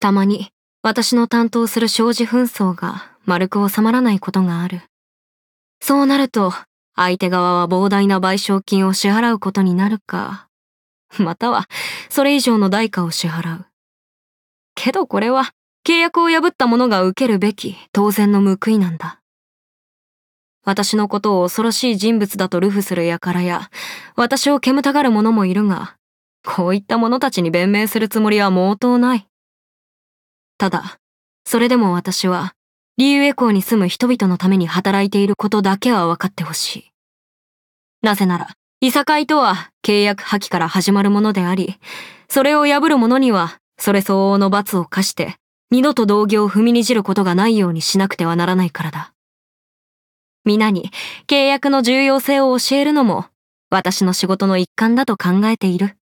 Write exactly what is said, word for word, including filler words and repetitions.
たまに私の担当する商事紛争が丸く収まらないことがある。そうなると、相手側は膨大な賠償金を支払うことになるか、またはそれ以上の代価を支払う。けどこれは契約を破った者が受けるべき当然の報いなんだ。私のことを恐ろしい人物だと流布する輩や、私を煙たがる者もいるが、こういった者たちに弁明するつもりは毛頭ない。ただ、それでも私は、リーウェ港に住む人々のために働いていることだけは分かってほしい。なぜなら、いさかいとは契約破棄から始まるものであり、それを破る者には、それ相応の罰を課して、二度と道義を踏みにじることがないようにしなくてはならないからだ。皆に契約の重要性を教えるのも、私の仕事の一環だと考えている。